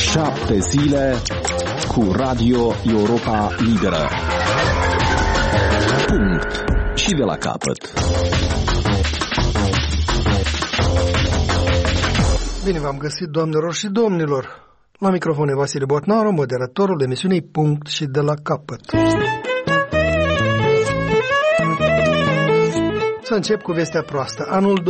7 zile cu Radio Europa Liberă. Punct. Și de la capăt. Bine v-am găsit, doamnelor și domnilor. La microfon e Vasile Botnaru, moderatorul emisiunii Punct și de la capăt. Să încep cu vestea proastă. Anul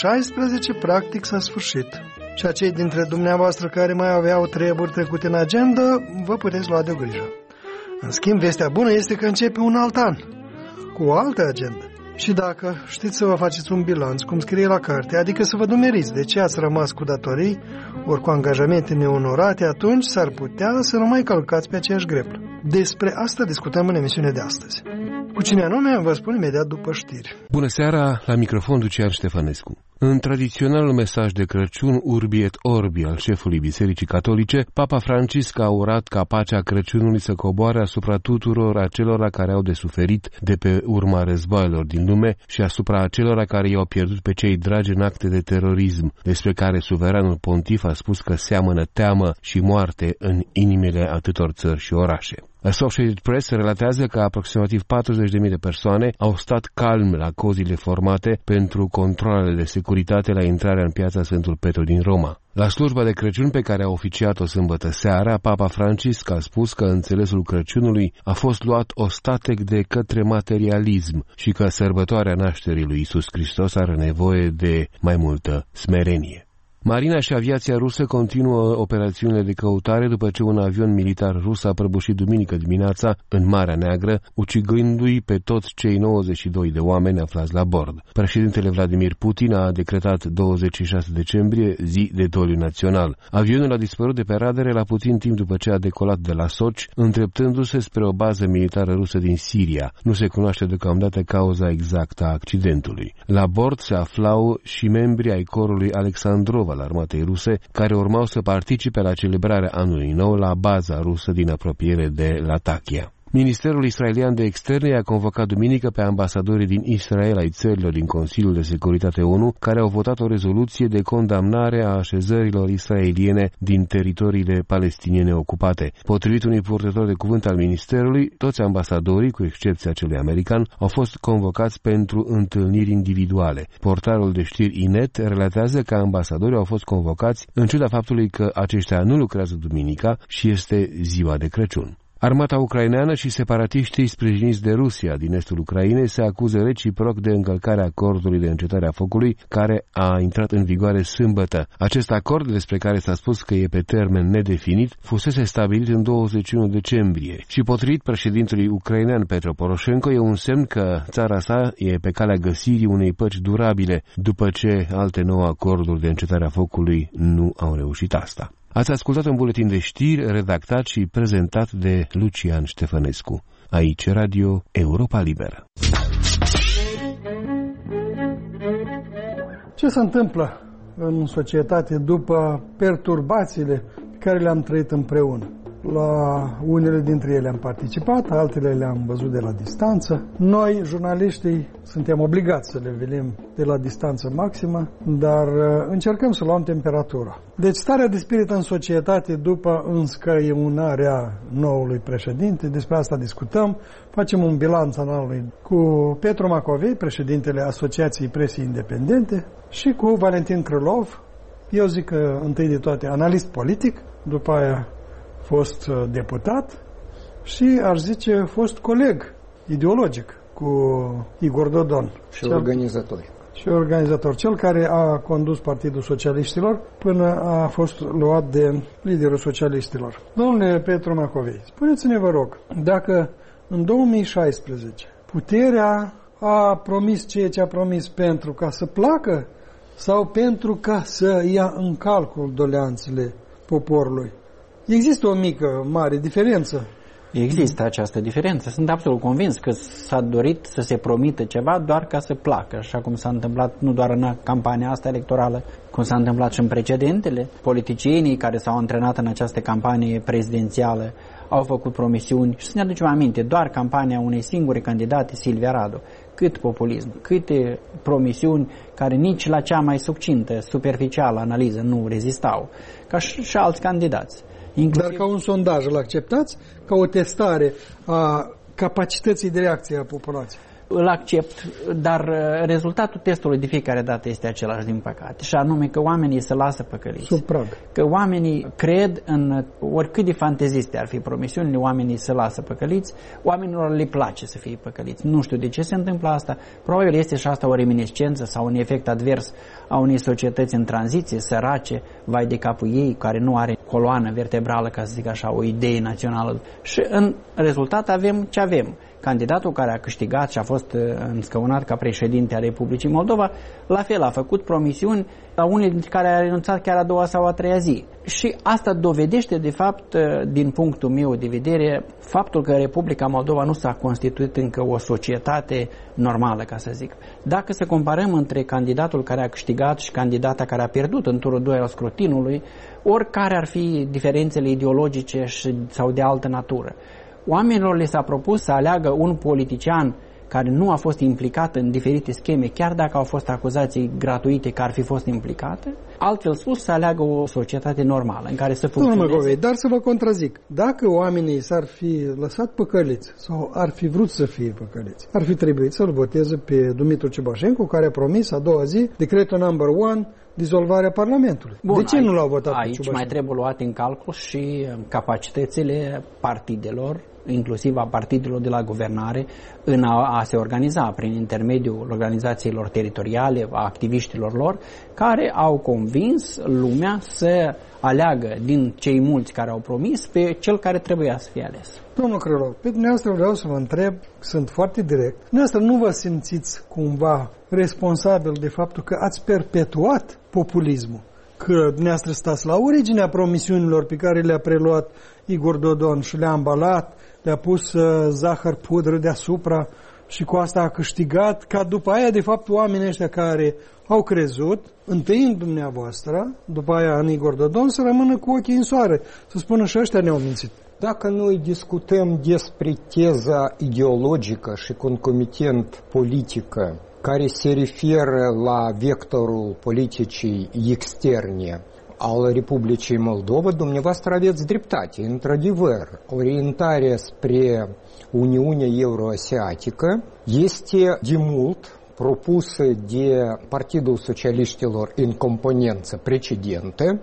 2016 practic s-a sfârșit. Și acei dintre dumneavoastră care mai aveau treburi trecute în agenda, vă puteți lua de grijă. În schimb, vestea bună este că începe un alt an, cu o altă agendă. Și dacă știți să vă faceți un bilanț, cum scrie la carte, adică să vă numeriți de ce ați rămas cu datorii, ori cu angajamente neonorate, atunci s-ar putea să nu mai călcați pe aceeași greplă. Despre asta discutăm în emisiunea de astăzi. Cu cine anume, vă spun imediat după știri. Bună seara, la microfon Lucian Ștefănescu. În tradiționalul mesaj de Crăciun Urbi et Orbi al șefului Bisericii Catolice, Papa Francisc a urat ca pacea Crăciunului să coboare asupra tuturor acelora care au de suferit de pe urma războaielor din lume și asupra acelora care i-au pierdut pe cei dragi în acte de terorism, despre care suveranul pontif a spus că seamănă teamă și moarte în inimile atâtor țări și orașe. Associated Press relatează că aproximativ 40.000 de persoane au stat calm la cozile formate pentru controalele de securitate la intrarea în piața Sfântul Petru din Roma. La slujba de Crăciun pe care a oficiat-o sâmbătă seara, Papa Francisc a spus că înțelesul Crăciunului a fost luat ostatec de către materialism și că sărbătoarea nașterii lui Iisus Hristos are nevoie de mai multă smerenie. Marina și aviația rusă continuă operațiunile de căutare după ce un avion militar rus a prăbușit duminică dimineața în Marea Neagră, ucigându-i pe toți cei 92 de oameni aflați la bord. Președintele Vladimir Putin a decretat 26 decembrie zi de doliu național. Avionul a dispărut de pe radare la puțin timp după ce a decolat de la Sochi, îndreptându-se spre o bază militară rusă din Siria. Nu se cunoaște deocamdată cauza exactă a accidentului. La bord se aflau și membri ai corului Alexandrov al armatei ruse, care urmau să participe la celebrarea anului nou la baza rusă din apropiere de Latakia. Ministerul israelian de externe a convocat duminică pe ambasadorii din Israel ai țărilor din Consiliul de Securitate ONU, care au votat o rezoluție de condamnare a așezărilor israeliene din teritoriile palestiniene ocupate. Potrivit unui purtător de cuvânt al ministerului, toți ambasadorii, cu excepția celui american, au fost convocați pentru întâlniri individuale. Portalul de știri Inet relatează că ambasadorii au fost convocați în ciuda faptului că aceștia nu lucrează duminica și este ziua de Crăciun. Armata ucraineană și separatiștii sprijiniți de Rusia din estul Ucrainei se acuză reciproc de încălcarea acordului de încetare a focului, care a intrat în vigoare sâmbătă. Acest acord, despre care s-a spus că e pe termen nedefinit, fusese stabilit în 21 decembrie și, potrivit președintelui ucrainean Petro Poroșenko, e un semn că țara sa e pe calea găsirii unei păci durabile, după ce alte 9 acorduri de încetare a focului nu au reușit asta. Ați ascultat un buletin de știri redactat și prezentat de Lucian Ștefănescu. Aici Radio Europa Liberă. Ce se întâmplă în societate după perturbațiile pe care le-am trăit împreună? La unele dintre ele am participat, altele le-am văzut de la distanță. Noi, jurnaliștii, suntem obligați să le vedem de la distanță maximă, dar încercăm să luăm temperatura. Deci starea de spirit în societate după înscăiunarea noului președinte, despre asta discutăm, facem un bilanț al anului cu Petru Macovei, președintele Asociației Presei Independente, și cu Valentin Krylov, eu zic că întâi de toate analist politic, după aia fost deputat și, aș zice, fost coleg ideologic cu Igor Dodon. Și organizator. Și organizator. Cel care a condus Partidul Socialiștilor până a fost luat de liderul socialiștilor. Domnule Petru Macovei, spuneți-ne, vă rog, dacă în 2016 puterea a promis ceea ce a promis pentru ca să placă sau pentru ca să ia în calcul doleanțele poporului, există o mică, mare diferență. Există această diferență. Sunt absolut convins că s-a dorit să se promită ceva doar ca să placă, așa cum s-a întâmplat nu doar în campania asta electorală, cum s-a întâmplat și în precedentele. Politicienii care s-au antrenat în această campanie prezidențială au făcut promisiuni și să ne aducem aminte, doar campania unei singure candidate, Silvia Radu. Cât populism, câte promisiuni care nici la cea mai succintă, superficială analiză nu rezistau, ca și alți candidați. Dar ca un sondaj îl acceptați? Ca o testare a capacității de reacție a populației? Îl accept, dar rezultatul testului de fiecare dată este același, din păcate, și anume că oamenii se lasă păcăliți. Sub prag. Că oamenii cred în oricât de fanteziste ar fi promisiunile, oamenii se lasă păcăliți, oamenilor le place să fie păcăliți. Nu știu de ce se întâmplă asta. Probabil este și asta o reminiscență sau un efect advers a unei societăți în tranziție, sărace, vai de capul ei, care nu are coloană vertebrală, ca să zic așa, o idee națională. Și în rezultat avem ce avem. Candidatul care a câștigat și a fost înscăunat ca președinte a Republicii Moldova, la fel a făcut promisiuni, la unele dintre care a renunțat chiar a doua sau a treia zi. Și asta dovedește, de fapt, din punctul meu de vedere, faptul că Republica Moldova nu s-a constituit încă o societate normală, ca să zic. Dacă să comparăm între candidatul care a câștigat și candidata care a pierdut în turul 2 al scrutinului, oricare ar fi diferențele ideologice sau de altă natură, oamenilor le s-a propus să aleagă un politician care nu a fost implicat în diferite scheme, chiar dacă au fost acuzații gratuite că ar fi fost implicate, altfel spus, să aleagă o societate normală în care să funcționeze. Dar să vă contrazic. Dacă oamenii s-ar fi lăsat păcăliți sau ar fi vrut să fie păcăliți, ar fi trebuit să-l voteze pe Dumitru Ciubașencu, care a promis a doua zi, decretul number 1, dizolvarea Parlamentului. Bun, de ce nu l-au votat pe Ciubașencu? Aici mai trebuie luat în calcul și capacitățile partidelor, inclusiv a partidelor de la guvernare, în a se organiza prin intermediul organizațiilor teritoriale, a activiștilor lor, care au convins lumea să aleagă din cei mulți care au promis pe cel care trebuia să fie ales. Domnul Krylov, pe dumneavoastră vreau să vă întreb, sunt foarte direct, dumneavoastră nu vă simțiți cumva responsabil de faptul că ați perpetuat populismul? Că dumneavoastră stați la originea promisiunilor pe care le-a preluat Igor Dodon și le-a ambalat, le-a pus zahăr pudră deasupra și cu asta a câștigat, ca după aia, de fapt, oamenii ăștia care au crezut, întâi în dumneavoastră, după aia în Igor Dodon, să rămână cu ochii în soare, să spună și ăștia ne-au mințit. Dacă noi discutăm despre teza ideologică și concomitent politică care se referă la vectorul politicii externe al Republicii Moldova, dumneavoastră aveți dreptate. Într-adevăr, orientarea spre Uniunea Euroasiatică este de mult propusă de Partidul Socialiștilor în componență precedentă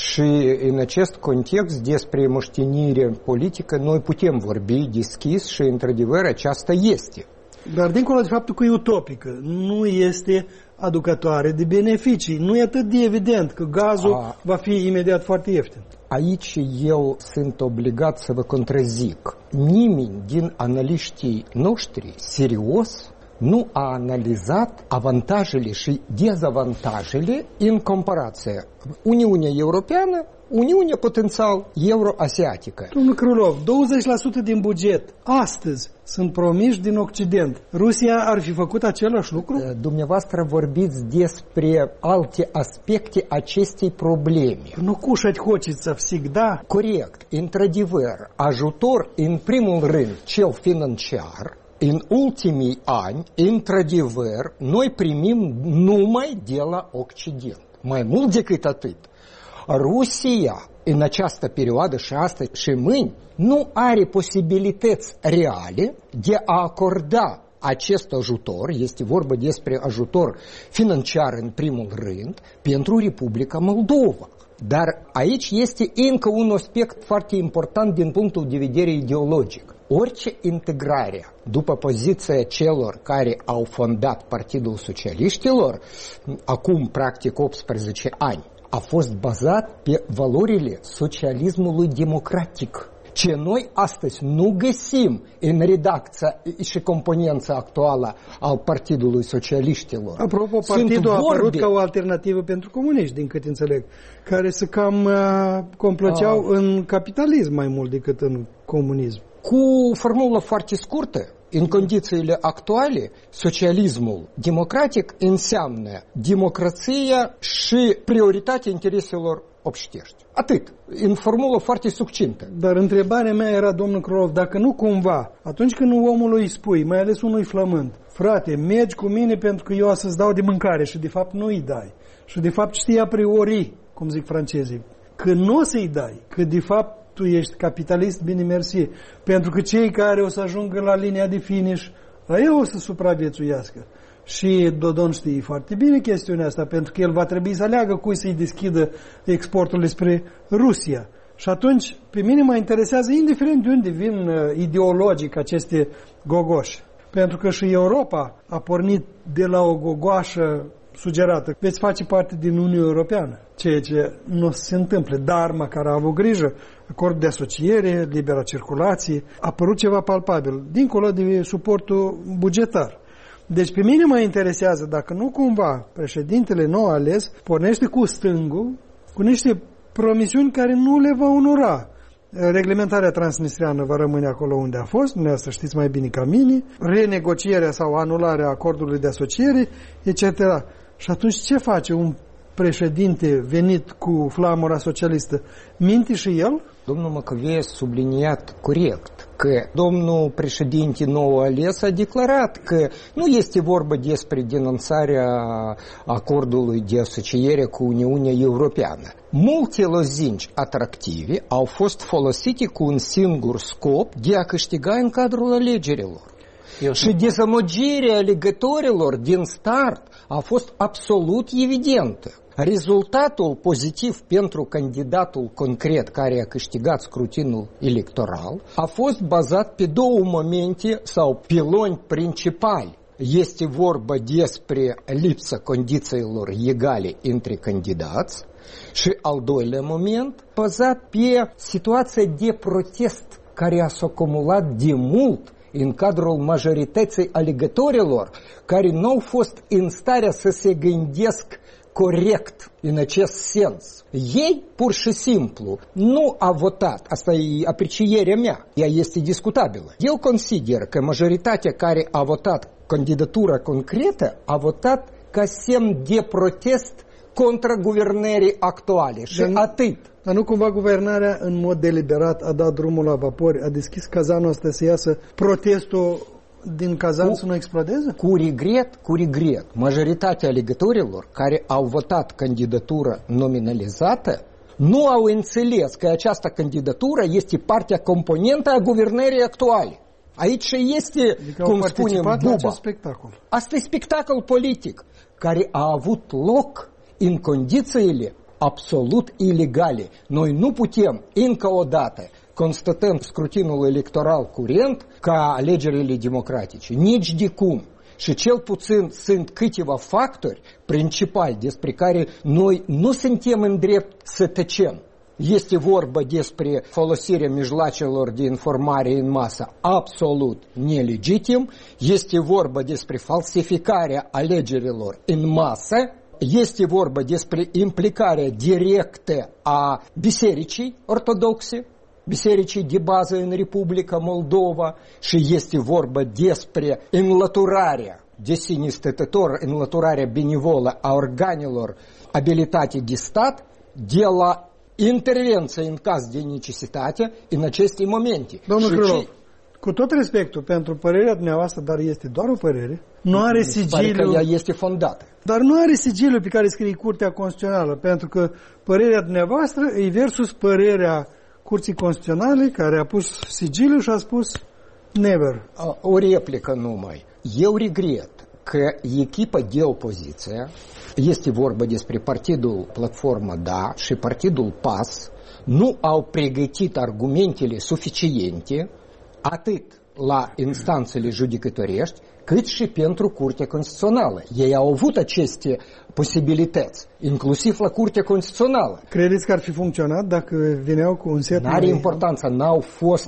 și în acest context despre moștenire politică noi putem vorbi deschis și într-adevăr aceasta este. Dar dincolo de faptul că e utopică, nu este aducătoare de beneficii. Nu e atât de evident că gazul va fi imediat foarte ieftin. Aici eu sunt obligat să vă contrazic. Nimeni din analiștii noștri serios nu a analizat avantajele și dezavantajele în comparație Uniunea Europeană, Uniunea potențial euroasiatică. Domnul Krylov, 20% din buget astăzi sunt promiși din Occident. Rusia ar fi făcut același lucru? Dumneavoastră vorbiți despre alte aspecte acestei probleme. Nu кушать хочется всегда. Corect. Într-adevăr, ajutor în primul rând cel financiar. În ultimii ani, într-adevăr, noi primim numai de la Occident. Mai mult decât atât, Rusia, în această perioadă și astăzi și mâini, nu are posibilități reale de a acorda acest ajutor, este vorba despre ajutor financiar în primul rând, pentru Republica Moldova. Dar aici este încă un aspect foarte important din punctul de vedere ideologic. Orice integrare, după poziția celor care au fondat Partidul Socialiștilor, acum practic 18 ani, a fost bazat pe valorile socialismului democratic. Ce noi astăzi nu găsim în redacția și componența actuală al Partidului Socialiștilor. Apropo, partidul a apărut ca o alternativă pentru comuniști, din cât înțeleg, care se cam complăceau în capitalism mai mult decât în comunism. Cu formulă foarte scurtă, în condițiile actuale, socialismul democratic înseamnă democrația și prioritatea intereselor obștești. Atât. În formulă foarte succintă. Dar întrebarea mea era, domnul Krylov, dacă nu cumva, atunci când omului îi spui, mai ales unui flământ, frate, mergi cu mine pentru că eu o să-ți dau de mâncare și de fapt nu îi dai. Și de fapt știi a priori, cum zic francezii, că nu o să-i dai, că de fapt tu ești capitalist, bine mersi. Pentru că cei care o să ajungă la linia de finish, ei o să supraviețuiască. Și Dodon știe foarte bine chestiunea asta, pentru că el va trebui să aleagă cui să-i deschidă exportul spre Rusia. Și atunci, pe mine mă interesează, indiferent de unde vin ideologic aceste gogoși. Pentru că și Europa a pornit de la o gogoașă sugerată. Veți face parte din Uniunea Europeană, ceea ce nu se întâmplă. Dar măcar a avut grijă, acord de asociere, libera circulație, a apărut ceva palpabil, dincolo de suportul bugetar. Deci pe mine mă interesează dacă nu cumva președintele nou ales pornește cu stângul, cu niște promisiuni care nu le va onora. Reglementarea transnistriană va rămâne acolo unde a fost, dumneavoastră știți mai bine ca mine, renegocierea sau anularea acordului de asociere, etc. Și atunci ce face un președinte venit cu flamura socialistă? Minte și el? Domnul Macovei a subliniat corect că domnul președinte nou ales a declarat că nu este vorba despre denunțarea acordului de asociere cu Uniunea Europeană. Multe lozinci atractive au fost folosite cu un singur scop de a câștiga în cadrul alegerilor. Și dezamăgirea alegătorilor din start a fost absolut evidentă. Rezultatul pozitiv pentru candidatul concret care a câștigat scrutinul electoral a fost bazat pe două momente sau piloni principali. Este vorba despre lipsa condițiilor egale între candidați și al doilea moment bazat pe situația de protest care s-a acumulat de mult în cadrul majorității alegătorilor care nu au fost în stare să se gândesc corect în acest sens. Ei, pur și simplu, nu a votat. Asta e aprecierea mea. Ea este discutabilă. Eu consider că majoritatea care a votat candidatura concretă a votat ca semn de protest contra guvernării actuale. Și atât. Dar nu cumva guvernarea în mod deliberat a dat drumul la vapori, a deschis cazanul ăsta să iasă protestul din cazan să nu explodeze? Cu regret, majoritatea alegătorilor care au votat candidatura nominalizată nu au înțeles că această candidatură este partea componentă a guvernării actuale. Aici este, adică cum spunem, buba. Spectacol. Asta e spectacol politic care a avut loc în condițiile absolut ilegale. Noi nu putem, încă o dată, constatăm scrutinul electoral curent ca alegerile democratice. Nici de cum. Și cel puțin sunt câteva factori principali despre care noi nu suntem în drept să tăcem. Este vorba despre folosirea mijloacelor de informare în masă absolut nelegitim, este vorba despre falsificarea alegerilor în masă, este vorba despre implicarea directă a bisericii ortodoxe, bisericii de bază în Republica Moldova și este vorba despre înlăturarea de sine stătător, înlăturarea benevolă a organelor abilitate de stat de la intervenție în caz de necesitate în aceste momente. Domnul Krylov, cu tot respectul pentru părerea dumneavoastră, dar este doar o părere, nu are sigiliu. Că ea este fondată. Dar nu are sigiliu pe care scrie Curtea Constituțională, pentru că părerea dumneavoastră e versus părerea Curții Constituționale care a pus sigiliu și a spus never. O replică numai. Eu regret că echipa de opoziție, este vorba despre Partidul Platforma Da și Partidul PAS, nu au pregătit argumentele suficiente atât la instanțele judecătorești, cât și pentru Curtea Constituțională. Ei au avut aceste posibilități, inclusiv la Curtea Constituțională. Credeți că ar fi funcționat dacă veneau cu un set? N-are importanță, n-au fost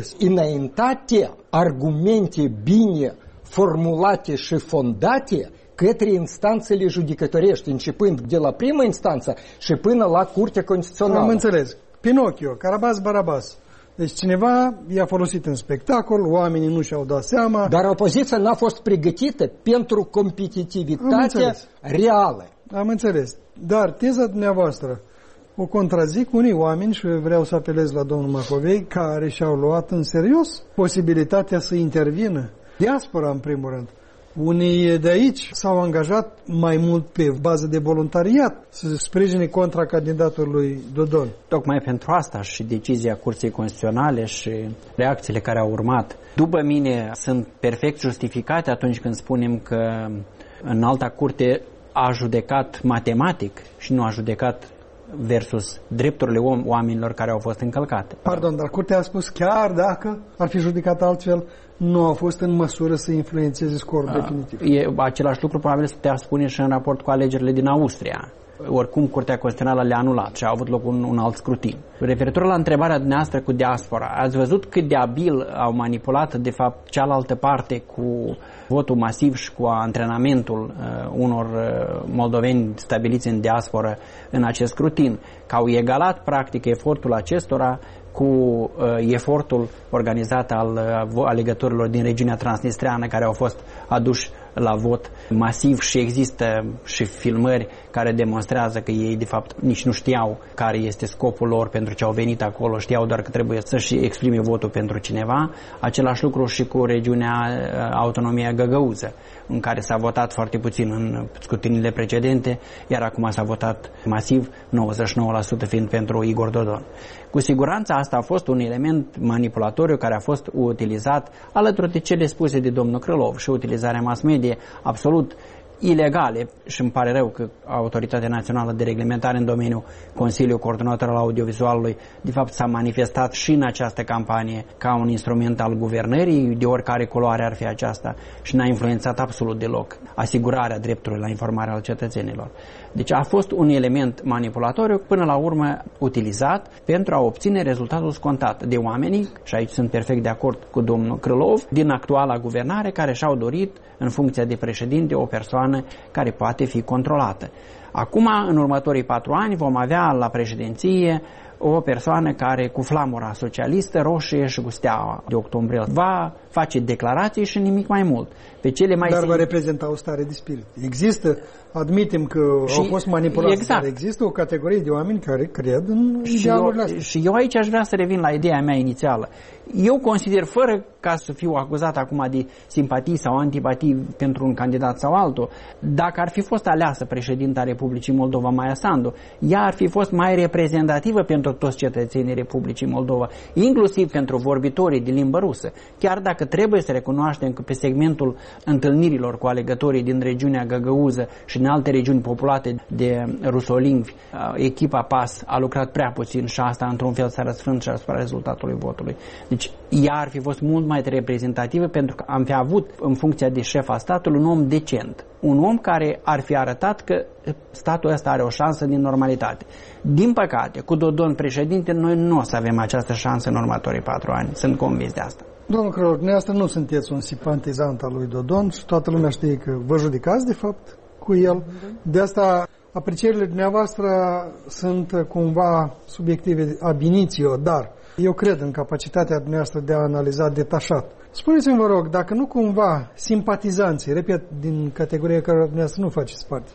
înaintate argumente bine formulate și fondate către instanțele judecătorești, începând de la prima instanță și până la Curtea Constituțională. Am înțeles. Pinocchio, Carabas-Barabas. Deci cineva i-a folosit în spectacol, oamenii nu și-au dat seama. Dar opoziția n-a fost pregătită pentru competitivitatea reală. Am înțeles. Dar teza dumneavoastră o contrazic unii oameni și vreau să apelez la domnul Macovei care și-au luat în serios posibilitatea să intervină. Diaspora, în primul rând. Unii de aici s-au angajat mai mult pe bază de voluntariat să sprijine contra candidatului Dodon. Tocmai pentru asta și decizia Curții Constituționale și reacțiile care au urmat, după mine, sunt perfect justificate atunci când spunem că Înalta Curte a judecat matematic și nu a judecat versus drepturile oamenilor care au fost încălcate. Pardon, dar Curtea a spus chiar dacă ar fi judecat altfel, nu au fost în măsură să influențeze scorul definitiv. Același lucru probabil se putea spune și în raport cu alegerile din Austria. Oricum, Curtea Constituțională le-a anulat și a avut loc un alt scrutin. Referitor la întrebarea dumneavoastră cu diaspora, ați văzut cât de abil au manipulat, de fapt, cealaltă parte cu votul masiv și cu antrenamentul unor moldoveni stabiliți în diasporă în acest scrutin, că au egalat, practic, efortul acestora cu efortul organizat al alegătorilor din regiunea transnistreană care au fost aduși la vot masiv și există și filmări care demonstrează că ei de fapt nici nu știau care este scopul lor pentru ce au venit acolo, știau doar că trebuie să-și exprime votul pentru cineva. Același lucru și cu regiunea Autonomia Găgăuză, în care s-a votat foarte puțin în scrutinile precedente, iar acum s-a votat masiv, 99% fiind pentru Igor Dodon. Cu siguranță asta a fost un element manipulatoriu care a fost utilizat alături de cele spuse de domnul Krylov și utilizarea mass media absolut ilegale și îmi pare rău că Autoritatea Națională de Reglementare în domeniul Consiliul Coordonator al Audiovizualului de fapt s-a manifestat și în această campanie ca un instrument al guvernării, de oricare culoare ar fi aceasta, și n-a influențat absolut deloc asigurarea dreptului la informare al cetățenilor. Deci a fost un element manipulatoriu până la urmă utilizat pentru a obține rezultatul scontat de oamenii, și aici sunt perfect de acord cu domnul Krylov, din actuala guvernare care și-au dorit în funcția de președinte o persoană care poate fi controlată. Acum, în următorii 4 ani, vom avea la președinție o persoană care, cu flamura socialistă roșie și cu steaua de octombrie, va face declarații și nimic mai mult. Pe cele mai Dar va reprezenta o stare de spirit. Există, admitem că au fost manipulați, exact. Dar există o categorie de oameni care cred în idealurile astea. Și eu aici aș vrea să revin la ideea mea inițială. Eu consider, fără ca să fiu acuzat acum de simpatii sau antipatii pentru un candidat sau altul, dacă ar fi fost aleasă președinta Republicii Moldova, Maia Sandu, ea ar fi fost mai reprezentativă pentru toți cetățenii Republicii Moldova, inclusiv pentru vorbitorii de limbă rusă. Chiar dacă trebuie să recunoaștem că pe segmentul întâlnirilor cu alegătorii din regiunea Găgăuză și în alte regiuni populate de rusolingvi, echipa PAS a lucrat prea puțin și asta într-un fel s-a răsfrânt și asupra rezultatului votului. Deci ea ar fi fost mult mai reprezentativă pentru că am fi avut în funcția de șef a statului un om decent. Un om care ar fi arătat că statul ăsta are o șansă din normalitate. Din păcate, cu Dodon președinte, noi nu o să avem această șansă în următorii 4 ani. Sunt convins de asta. Domnul Krylov, dumneavoastră nu sunteți un simpatizant al lui Dodon și toată lumea știe că vă judecați, de fapt, cu el. De asta aprecierile dumneavoastră sunt cumva subiective ab initio, dar eu cred în capacitatea dumneavoastră de a analiza detașat. Spuneți-mi, vă rog, dacă nu cumva simpatizanții, repet, din categoria care dumneavoastră nu faceți parte,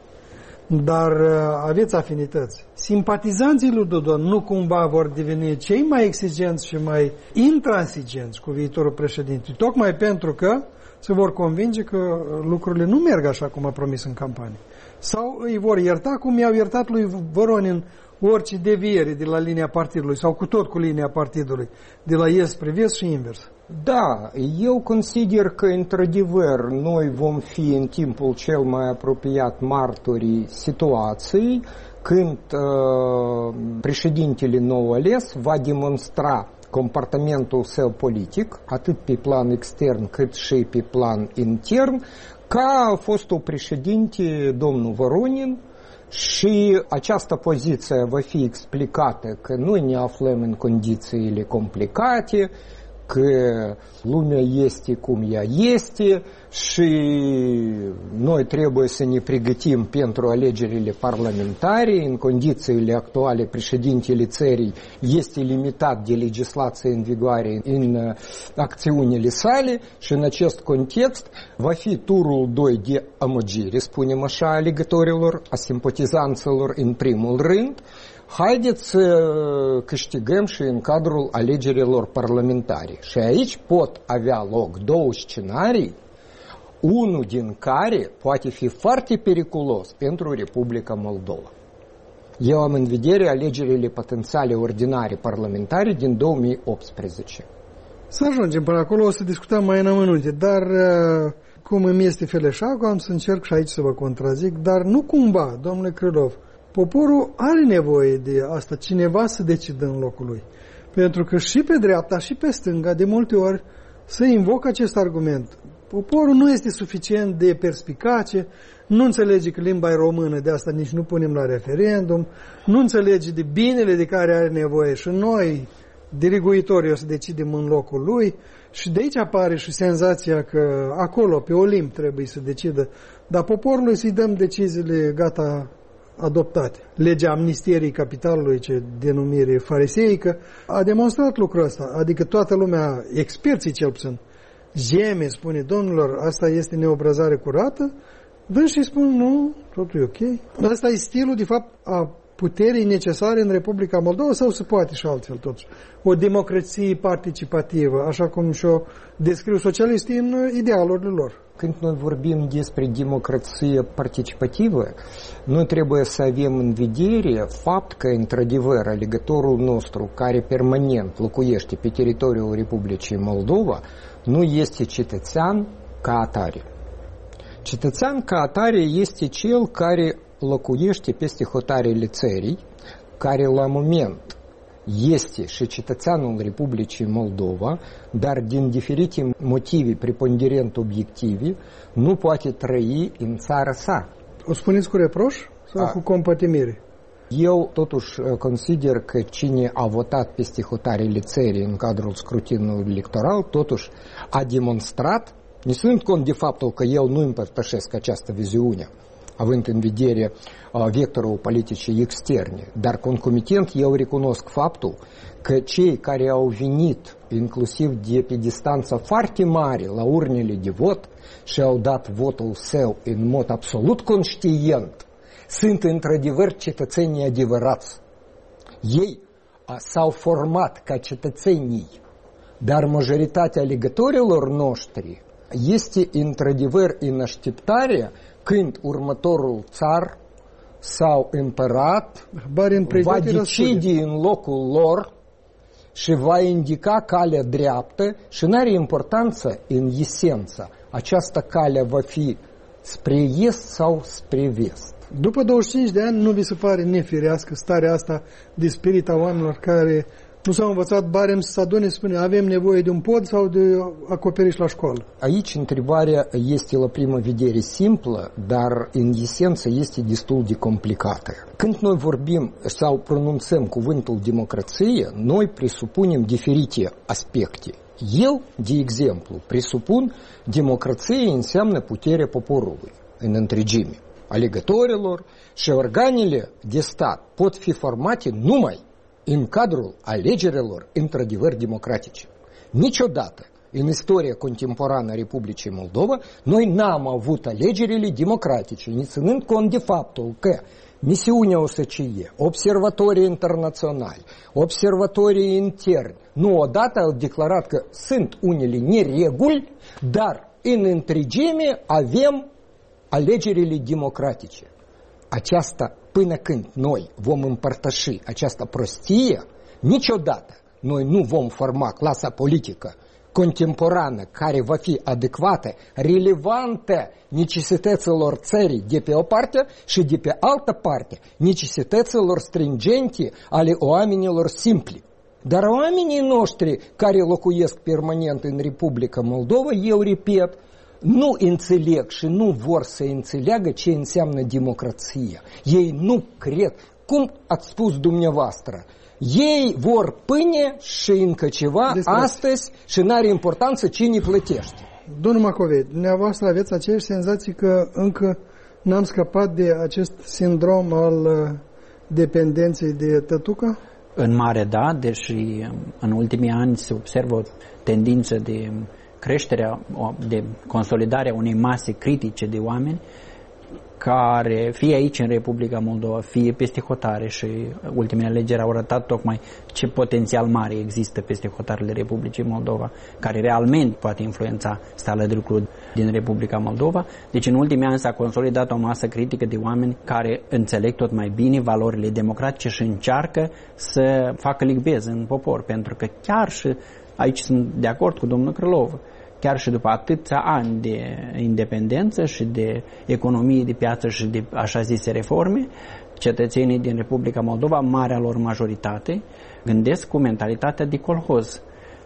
dar aveți afinități, simpatizanții lui Dodon nu cumva vor deveni cei mai exigenți și mai intransigenți cu viitorul președinte, tocmai pentru că se vor convinge că lucrurile nu merg așa cum a promis în campanie. Sau îi vor ierta cum i-au iertat lui Voronin orice deviere de la linia partidului sau cu tot cu linia partidului, de la est spre vest și invers. Da, eu consider că, într-adevăr, noi vom fi în timpul cel mai apropiat martorii situației când președintele nou ales va demonstra comportamentul său politic, atât pe plan extern cât și pe plan intern, ca fostul președinte, domnul Voronin, și această poziție va fi explicată că noi ne aflăm în condițiile complicate, că lumea este cum ea este și noi trebuie să ne pregătim pentru alegerile parlamentare. În condițiile actuale, președintele țării este limitat de legislație în vigoare în acțiunile sale și în acest context va fi turul 2 de amăgire, spunem așa, alegătorilor, a simpatizanților în primul rând. Haideți să câștigăm și în cadrul alegerilor parlamentare. Și aici pot avea loc 2 scenarii. unul din care poate fi foarte periculos pentru Republica Moldova. Eu am în vedere alegerile potențiale ordinare parlamentare din 2018. Să ajungem până acolo, o să discutăm mai în amănunte, dar cum îmi este feleșagul, am să încerc și aici să vă contrazic, dar nu cumva, domnule Krylov, poporul are nevoie de asta, cineva să decidă în locul lui. Pentru că și pe dreapta și pe stânga, de multe ori, se invocă acest argument. Poporul nu este suficient de perspicace, nu înțelege că limba e română, de asta nici nu punem la referendum, nu înțelege de binele de care are nevoie și noi, diriguitorii, o să decidem în locul lui și de aici apare și senzația că acolo, pe Olimp, trebuie să decidă, dar poporului să-i dăm deciziile gata adoptate. Legea amnistierii capitalului, ce denumire fariseică, a demonstrat lucrul ăsta, adică toată lumea, experții cel puțin, Jeme spune, domnilor, asta este neobrăzare curată, dând și spun, nu, totul e ok. Asta e stilul, de fapt, a puterii necesare în Republica Moldova sau se poate și altfel totuși? O democrație participativă, așa cum și-o descriu socialiștii în idealurile lor. Când noi vorbim despre democrație participativă, noi trebuie să avem în vedere fapt că, într-adevăr, alegătorul nostru care permanent locuiește pe teritoriul Republicii Moldova nu este cetățean ca atare. Cetățean ca atare este cel care locuiește peste hotarele țării, care la moment este și cetățeanul Republicii Moldova, dar din diferite motive preponderent obiective, nu poate trăi în țara sa. O spuneți cu reproș sau cu compătimire? Eu totuși consider că cine a votat peste hotarele țării în cadrul scrutinului electoral, totuși a demonstrat, ne ținând cont de faptul că eu nu împărtășesc această viziune, având în vedere vectorul politicii externe, dar concomitent eu recunosc faptul că cei care au venit inclusiv de pe distanță foarte mare la urnele de vot și au dat votul său în mod absolut conștient, sunt într-adevăr cetățenii adevărați. Ei s-au format ca cetățenii, dar majoritatea alegătorilor noștri este într-adevăr în așteptare când următorul țar sau împărat va decide în locul lor și va indica calea dreaptă și nu are importanță în esență. Această cale va fi spre est sau spre vest. După 25 de ani nu vi se pare nefirească starea asta de spirit a oamenilor care nu s-au învățat barem să se adune, spune, avem nevoie de un pod sau de acoperiș la școală? Aici întrebarea este la prima vedere simplă, dar în esență este destul de complicată. Când noi vorbim sau pronunțăm cuvântul democrație, noi presupunem diferite aspecte. Eu, de exemplu, presupun democrație înseamnă puterea poporului în întregime. Alegătorilor și organele de stat pot fi formate numai în cadrul alegerilor într-adevăr democratice. Niciodată în istoria contemporană a Republicii Moldova noi n-am avut alegerile democratice, ne ținând cont de faptul că misiunea OSCE, observatorii internaționali, observatorii interni, nu odată au declarat că sunt unele nereguli, dar în întregime avem alegerile democratice. Aceasta, până când noi vom împărtăși această prostie, niciodată noi nu vom forma clasa politică contemporană care va fi adecvată, relevantă necesităților țării de pe o parte și de pe altă parte necesităților stringente ale oamenilor simpli. Dar oamenii noștri care locuiesc permanent în Republica Moldova, eu repet, nu înțeleg și nu vor să înțeleagă ce înseamnă democrație. Ei nu cred. Cum ați spus dumneavoastră? Ei vor pâine și încă ceva astăzi și n-are importanță cine plătește. Domnul Macovei, dumneavoastră aveți aceeași senzații că încă n-am scăpat de acest sindrom al dependenței de tătucă? În mare da, deși în ultimii ani se observă o tendință de creșterea, de consolidarea unei mase critice de oameni, care fie aici în Republica Moldova, fie peste hotare, și ultimele alegeri au arătat tocmai ce potențial mare există peste hotarele Republicii Moldova, care realmente poate influența starea de lucru din Republica Moldova. Deci în ultimii ani s-a consolidat o masă critică de oameni care înțeleg tot mai bine valorile democratice și încearcă să facă ligbez în popor, pentru că chiar și aici sunt de acord cu domnul Krylov, chiar și după atâția ani de independență și de economie de piață și de așa zise reforme, cetățenii din Republica Moldova, marea lor majoritate, gândesc cu mentalitatea de colhoz.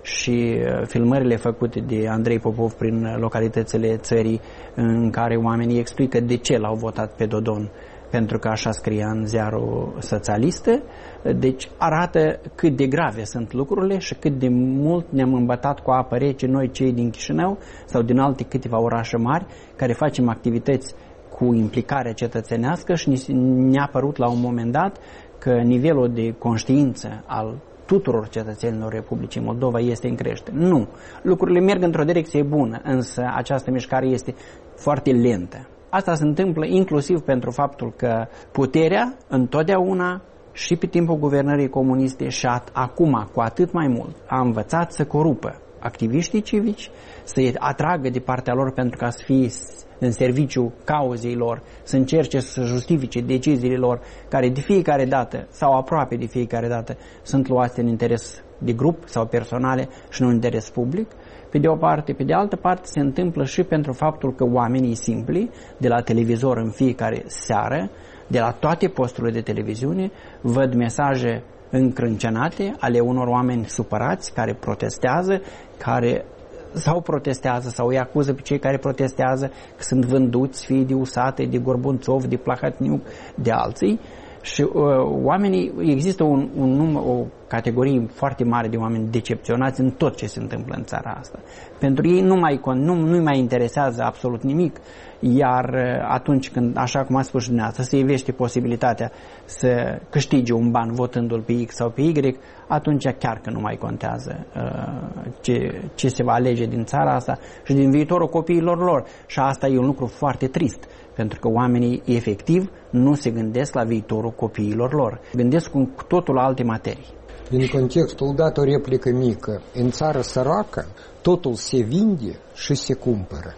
Și filmările făcute de Andrei Popov prin localitățile țării, în care oamenii explică de ce l-au votat pe Dodon, pentru că așa scria în ziarul socialistă, deci arată cât de grave sunt lucrurile și cât de mult ne-am îmbătat cu apă rece noi cei din Chișinău sau din alte câteva orașe mari care facem activități cu implicare cetățenească și ne-a părut la un moment dat că nivelul de conștiință al tuturor cetățenilor Republicii Moldova este în creștere. Nu. Lucrurile merg într-o direcție bună, însă această mișcare este foarte lentă. Asta se întâmplă inclusiv pentru faptul că puterea întotdeauna și pe timpul guvernării comuniste și acum cu atât mai mult a învățat să corupă activiștii civici, să-i atragă de partea lor pentru ca să fie în serviciu cauzei lor, să încerce să justifice deciziile lor, care de fiecare dată sau aproape de fiecare dată sunt luate în interes de grup sau personale și nu în interes public. Pe de o parte, pe de altă parte se întâmplă și pentru faptul că oamenii simpli de la televizor în fiecare seară, de la toate posturile de televiziune, văd mesaje încrâncenate ale unor oameni supărați care protestează, care sau protestează sau îi acuză pe cei care protestează că sunt vânduți, fie de Usate, de Gorbunțov, de Plahotniuc, de alții. Și oamenii, există o categorie foarte mare de oameni decepționați în tot ce se întâmplă în țara asta. Pentru ei nu mai interesează absolut nimic, iar atunci când, așa cum a spus și dumneavoastră, se ivește posibilitatea să câștige un ban votându-l pe X sau pe Y, atunci chiar că nu mai contează ce se va alege din țara asta și din viitorul copiilor lor. Și asta e un lucru foarte trist, pentru că oamenii efectiv nu se gândesc la viitorul copiilor lor. Gândesc cu totul alte materii. În contextul dat o replică mică. În țară săracă totul se vinde și se cumpără.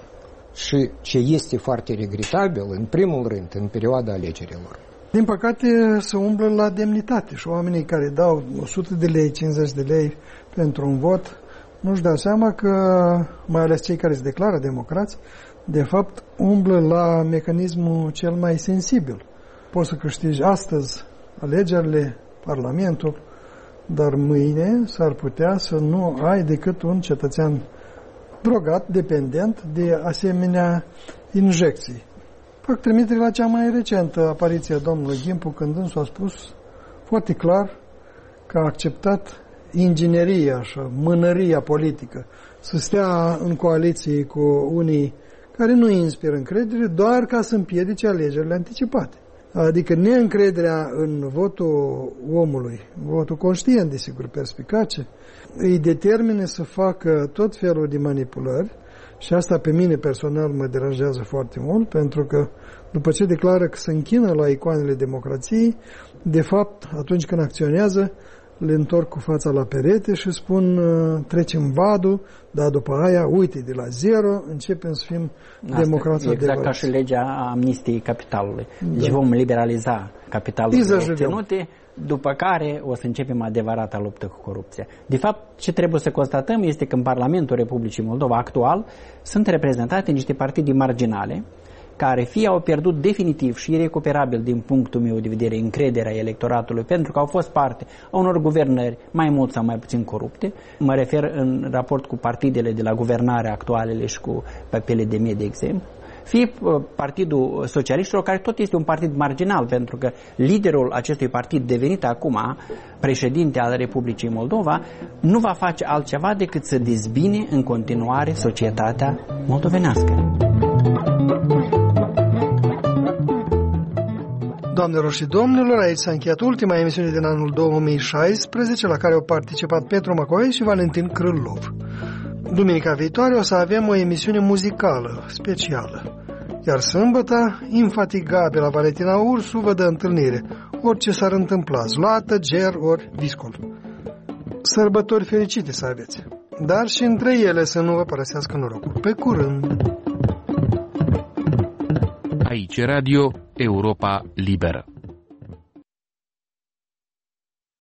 Și ce este foarte regretabil, în primul rând, în perioada alegerilor. Din păcate se umblă la demnitate și oamenii care dau 100 de lei, 50 de lei pentru un vot nu-și dau seama că, mai ales cei care se declară democrați, de fapt umblă la mecanismul cel mai sensibil. Poți să câștigi astăzi alegerile, Parlamentul, dar mâine s-ar putea să nu ai decât un cetățean drogat, dependent de asemenea injecții. Fac trimitere la cea mai recentă apariție a domnului Gimpu, când însul a spus foarte clar că a acceptat ingineria și mânăria politică, să stea în coaliție cu unii care nu îi inspiră încredere, doar ca să împiedice alegerile anticipate. Adică neîncrederea în votul omului, votul conștient, desigur, perspicace, îi determine să facă tot felul de manipulări și asta pe mine personal mă deranjează foarte mult, pentru că după ce declară că se închină la icoanele democrației, de fapt, atunci când acționează, le întorc cu fața la perete și spun trecem vadul, dar după aia, uite, de la zero începem să fim democrați adevărați. Exact ca și legea amnistiei capitalului. Deci vom liberaliza capitalurile obținute, după care o să începem adevărata luptă cu corupția. De fapt, ce trebuie să constatăm este că în Parlamentul Republicii Moldova actual sunt reprezentate niște partide marginale care fie au pierdut definitiv și irecuperabil din punctul meu de vedere încrederea electoratului pentru că au fost parte a unor guvernări mai mult sau mai puțin corupte. Mă refer în raport cu partidele de la guvernare actualele și cu PPLDM, de exemplu. Fie Partidul Socialiștilor, care tot este un partid marginal, pentru că liderul acestui partid, devenit acum președinte al Republicii Moldova, nu va face altceva decât să dezbine în continuare societatea moldovenească. Doamnelor și domnilor, aici s-a încheiat ultima emisiune din anul 2016, la care au participat Petru Macovei și Valentin Krylov. Duminica viitoare o să avem o emisiune muzicală specială. Iar sâmbătă, infatigabilă Valentina Ursu vă dă întâlnire, orice s-ar întâmpla, zloată, ger ori viscol. Sărbători fericite să aveți, dar și între ele să nu vă părăsească norocul. Pe curând! Aici Radio Europa Liberă.